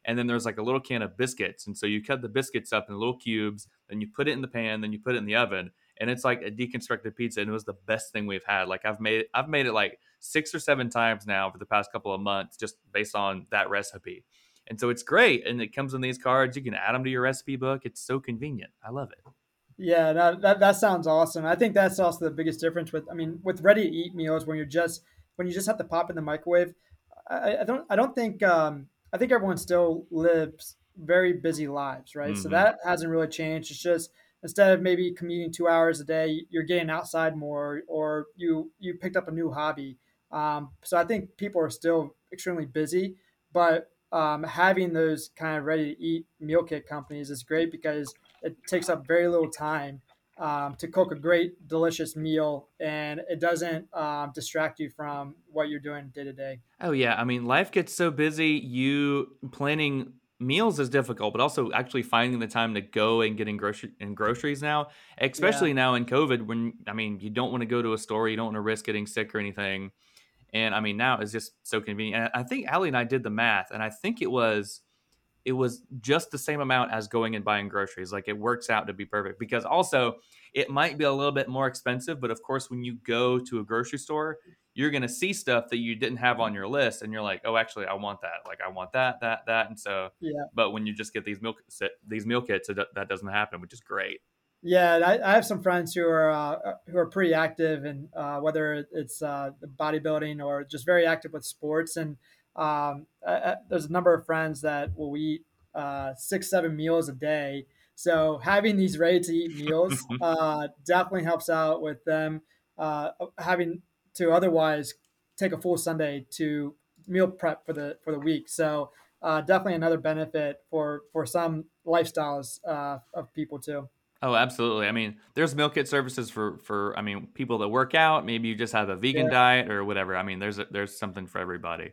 And then there's like a little can of biscuits. And so you cut the biscuits up in little cubes, then you put it in the pan, then you put it in the oven. And it's like a deconstructed pizza. And it was the best thing we've had. Like I've made I've made it like six or seven times now for the past couple of months, just based on that recipe. And so it's great. And it comes in these cards. You can add them to your recipe book. It's so convenient. I love it. Yeah, that, that that sounds awesome. I think that's also the biggest difference with, I mean, with ready to eat meals when you're just when you just have to pop in the microwave. I, I don't I don't think um, I think everyone still lives very busy lives, right? So Mm-hmm. that hasn't really changed. It's just instead of maybe commuting two hours a day, you're getting outside more, or you you picked up a new hobby. Um, so I think people are still extremely busy, but um, having those kind of ready to eat meal kit companies is great because it takes up very little time um, to cook a great, delicious meal, and it doesn't um, distract you from what you're doing day to day. Oh yeah, I mean, life gets so busy. You planning meals is difficult, but also actually finding the time to go and getting grocery and groceries now, Yeah, especially now in COVID, when I mean, you don't want to go to a store, you don't want to risk getting sick or anything. And I mean, now it's just so convenient. And I think Allie and I did the math, and I think it was it was just the same amount as going and buying groceries. Like it works out to be perfect because also it might be a little bit more expensive, but of course, when you go to a grocery store, you're going to see stuff that you didn't have on your list, and you're like, oh, actually, I want that. Like I want that, that, that, and so. yeah. But when you just get these milk these meal kits, that doesn't happen, which is great. Yeah, and I, I have some friends who are uh, who are pretty active, and uh, whether it's uh, bodybuilding or just very active with sports. And um, I, there's a number of friends that will eat uh, six, seven meals a day. So having these ready to eat meals uh, definitely helps out with them uh, having to otherwise take a full Sunday to meal prep for the for the week. So uh, definitely another benefit for for some lifestyles uh, of people too. Oh, absolutely. I mean, there's meal kit services for for I mean, people that work out. Maybe you just have a vegan Yeah. diet or whatever. I mean, there's a, there's something for everybody.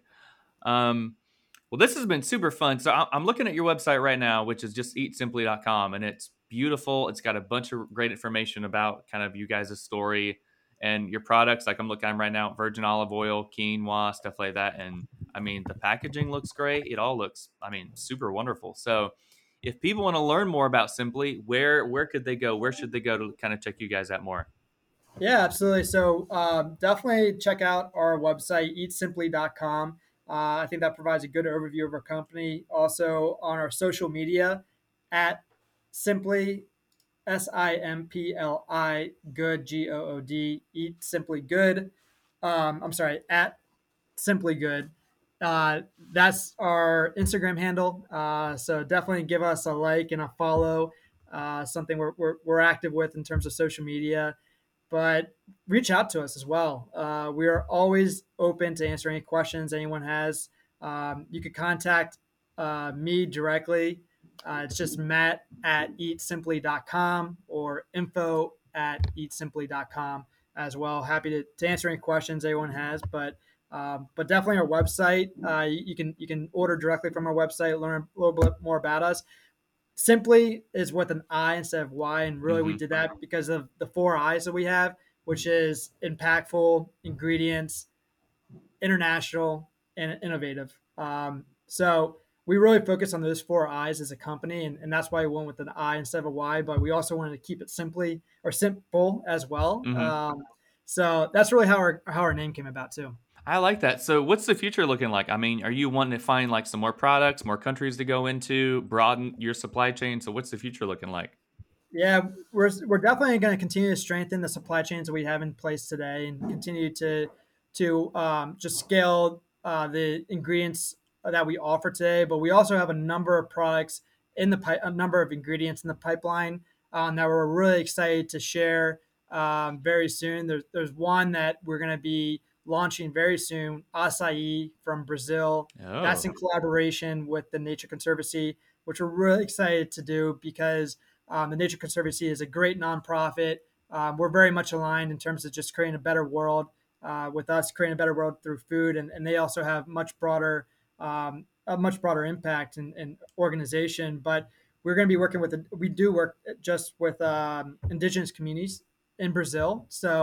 Um, well, this has been super fun. So I- I'm looking at your website right now, which is just eat simply dot com, and it's beautiful. It's got a bunch of great information about kind of you guys' story and your products. Like I'm looking at 'em right now, virgin olive oil, quinoa, stuff like that. And I mean, the packaging looks great. It all looks, I mean, super wonderful. So if people want to learn more about Simply, where where could they go? Where should they go to kind of check you guys out more? Yeah, absolutely. So um, definitely check out our website, eat simply dot com. Uh, I think that provides a good overview of our company. Also on our social media at simply, S I M P L I, good, G O O D, eat simply good. Um, I'm sorry, at simply good. Uh, that's our Instagram handle. Uh, so definitely give us a like and a follow. Uh, something we're, we're, we're active with in terms of social media, but reach out to us as well. Uh, we are always open to answer any questions anyone has. Um, you could contact uh, me directly. Uh, it's just Matt at eat simply dot com or info at eat simply dot com as well. Happy to, to answer any questions anyone has, but um, but definitely our website. Uh, you, you can you can order directly from our website, learn a little bit more about us. Simply is with an I instead of Y, and really we Mm-hmm. did that because of the four I's that we have, which is impactful, ingredients, international, and innovative. Um, so we really focus on those four I's as a company, and, and that's why we went with an I instead of a Y. But we also wanted to keep it simply or simple as well. Mm-hmm. Um, so that's really how our how our name came about too. I like that. So, what's the future looking like? I mean, are you wanting to find like some more products, more countries to go into, broaden your supply chain? So, what's the future looking like? Yeah, we're we're definitely going to continue to strengthen the supply chains that we have in place today, and continue to to um, just scale uh, the ingredients that we offer today. But we also have a number of products in the pipe, a number of ingredients in the pipeline um, that we're really excited to share um, very soon. There's there's one that we're going to be launching very soon, acai from Brazil. That's Oh, in collaboration with the Nature Conservancy, which we're really excited to do because um, the Nature Conservancy is a great nonprofit. Um, we're very much aligned in terms of just creating a better world uh, with us, creating a better world through food, and, and they also have much broader, um, a much broader impact and, and organization. But we're going to be working with, we do work just with um, indigenous communities in Brazil. So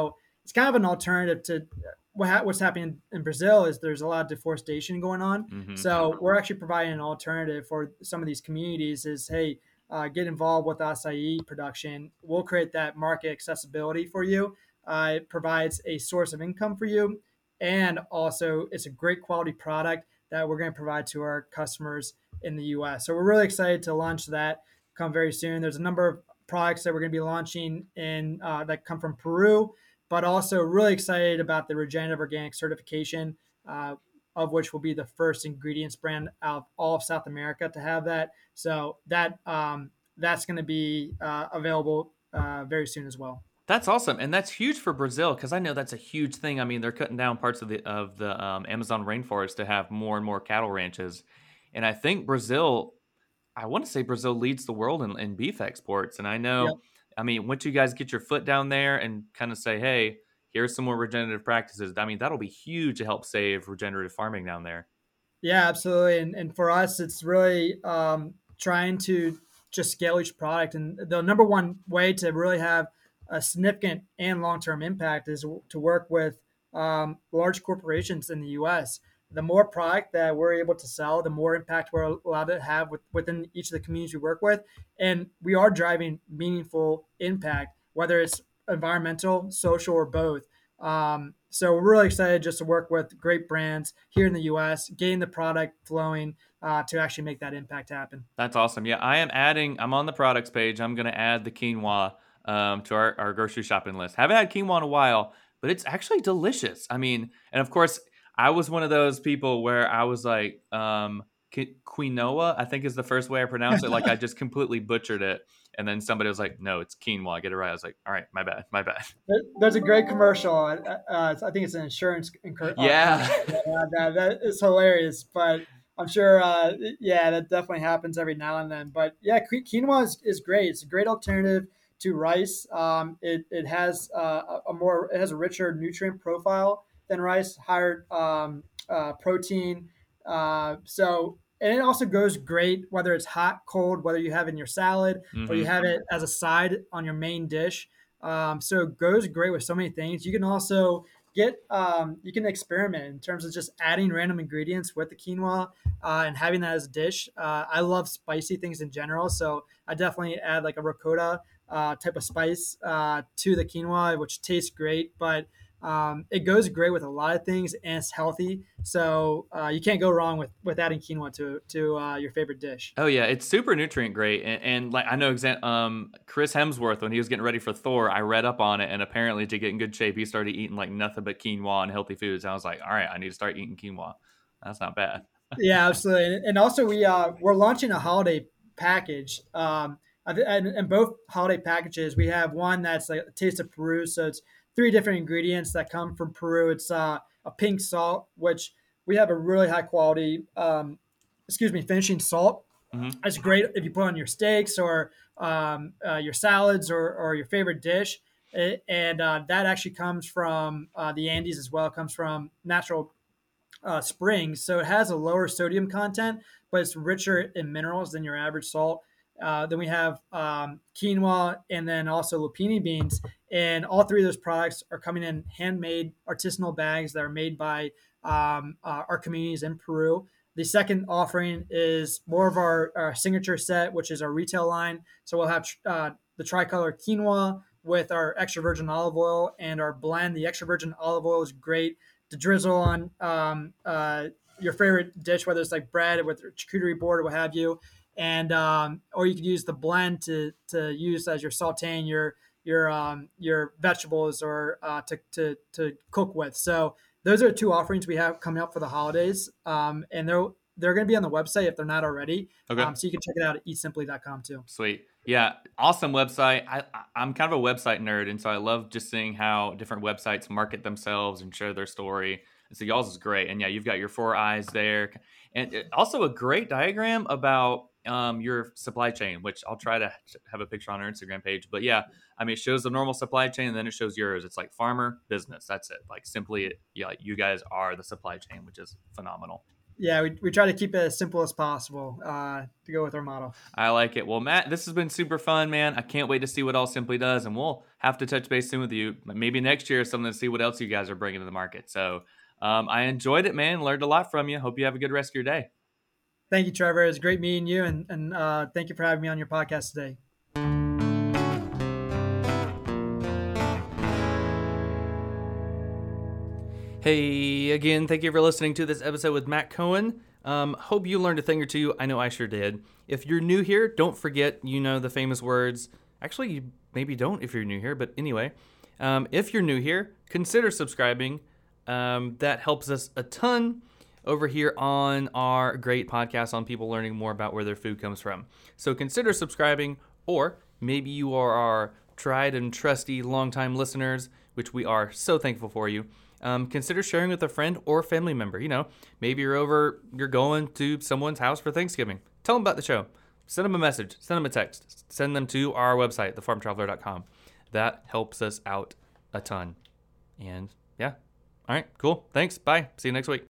it's kind of an alternative to what ha- what's happening in Brazil is there's a lot of deforestation going on. Mm-hmm. So we're actually providing an alternative for some of these communities is, hey, uh, get involved with acai production. We'll create that market accessibility for you. Uh, it provides a source of income for you. And also it's a great quality product that we're going to provide to our customers in the U S. So we're really excited to launch that come very soon. There's a number of products that we're going to be launching in uh, that come from Peru, but also really excited about the regenerative organic certification, uh, of which will be the first ingredients brand out of all of South America to have that. So that um, that's going to be uh, available uh, very soon as well. That's awesome, and that's huge for Brazil because I know that's a huge thing. I mean, they're cutting down parts of the of the um, Amazon rainforest to have more and more cattle ranches, and I think Brazil. I want to say Brazil leads the world in, in beef exports, and I Yep. know. I mean, once you guys get your foot down there and kind of say, "Hey, here's some more regenerative practices," I mean, that'll be huge to help save regenerative farming down there. Yeah, absolutely. And and for us, it's really um, trying to just scale each product. And the number one way to really have a significant and long term impact is to work with um, large corporations in the U S. The more product that we're able to sell, the more impact we're allowed to have with, within each of the communities we work with. And we are driving meaningful impact, whether it's environmental, social, or both. Um, so we're really excited just to work with great brands here in the U S, getting the product flowing uh, to actually make that impact happen. That's awesome. Yeah, I am adding. I'm on the products page. I'm going to add the quinoa um, to our, our grocery shopping list. Haven't had quinoa in a while, but it's actually delicious. I mean, and of course, I was one of those people where I was like, um, qui- quinoa, I think is the first way I pronounce it. Like I just completely butchered it. And then somebody was like, no, it's quinoa. Get it right. I was like, all right, my bad, my bad. There's a great commercial. Uh, uh, I think it's an insurance incur- uh, Yeah. commercial. Uh, that, that is hilarious, but I'm sure, uh, yeah, that definitely happens every now and then. But yeah, quinoa is, is great. It's a great alternative to rice. Um, it, it has uh, a more, it has a richer nutrient profile than rice, higher um, uh, protein. Uh, so, and it also goes great whether it's hot, cold, whether you have it in your salad or you hmm have it as a side on your main dish. Um, so it goes great with so many things. You can also get um, you can experiment in terms of just adding random ingredients with the quinoa uh, and having that as a dish. Uh, I love spicy things in general, so I definitely add like a ricotta uh, type of spice uh, to the quinoa, which tastes great. But um, it goes great with a lot of things and it's healthy. So uh, you can't go wrong with with adding quinoa to to uh, your favorite dish. Oh yeah, it's super nutrient great, and, and like I know, exa- um, Chris Hemsworth when he was getting ready for Thor, I read up on it, and apparently to get in good shape, he started eating like nothing but quinoa and healthy foods. And I was like, all right, I need to start eating quinoa. That's not bad. Yeah, absolutely. And, and also we uh we're launching a holiday package. Um, and, and both holiday packages, we have one that's like a taste of Peru. So it's three different ingredients that come from Peru. It's uh, a pink salt, which we have a really high quality, um, excuse me, finishing salt. hmm It's great if you put on your steaks or um, uh, your salads or, or your favorite dish. It, and uh, that actually comes from uh, the Andes as well. It comes from natural uh, springs, so it has a lower sodium content, but it's richer in minerals than your average salt. Uh, then we have um, quinoa and then also lupini beans, and all three of those products are coming in handmade artisanal bags that are made by um, uh, our communities in Peru. The second offering is more of our, our signature set, which is our retail line. So we'll have uh, the tricolor quinoa with our extra virgin olive oil and our blend. The extra virgin olive oil is great to drizzle on um, uh, your favorite dish, whether it's like bread with a charcuterie board or what have you, and um, or you could use the blend to to use as you're sautéing your your um, your vegetables or uh, to, to to cook with. So those are two offerings we have coming up for the holidays, um, and they're they're going to be on the website if they're not already. Okay. Um, so you can check it out at eat simply dot com too. Sweet. Yeah, awesome website. I, I- I'm kind of a website nerd, and so I love just seeing how different websites market themselves and share their story. And so y'all's is great. And yeah, you've got your four eyes there, and it- also a great diagram about um, your supply chain, which I'll try to have a picture on our Instagram page. But yeah, I mean, it shows the normal supply chain, and then it shows yours. It's like farmer business. That's it. Like simply, yeah, you guys are the supply chain, which is phenomenal. Yeah, we, we try to keep it as simple as possible uh, to go with our model. I like it. Well, Matt, this has been super fun, man. I can't wait to see what All Simply does, and we'll have to touch base soon with you. Maybe next year or something to see what else you guys are bringing to the market. So um, I enjoyed it, man. Learned a lot from you. Hope you have a good rest of your day. Thank you, Trevor. It was great meeting you, and, and uh, thank you for having me on your podcast today. Hey, again, thank you for listening to this episode with Matt Cohen. Um, hope you learned a thing or two. I know I sure did. If you're new here, don't forget, you know, the famous words. Actually, you maybe don't if you're new here, but anyway. Um, if you're new here, consider subscribing. Um, that helps us a ton over here on our great podcast on people learning more about where their food comes from. So consider subscribing, or maybe you are our tried and trusty longtime listeners, which we are so thankful for you. Um, consider sharing with a friend or family member. You know, maybe you're over, you're going to someone's house for Thanksgiving. Tell them about the show. Send them a message. Send them a text. Send them to our website, the farm traveler dot com. That helps us out a ton. And yeah. All right, cool. Thanks. Bye. See you next week.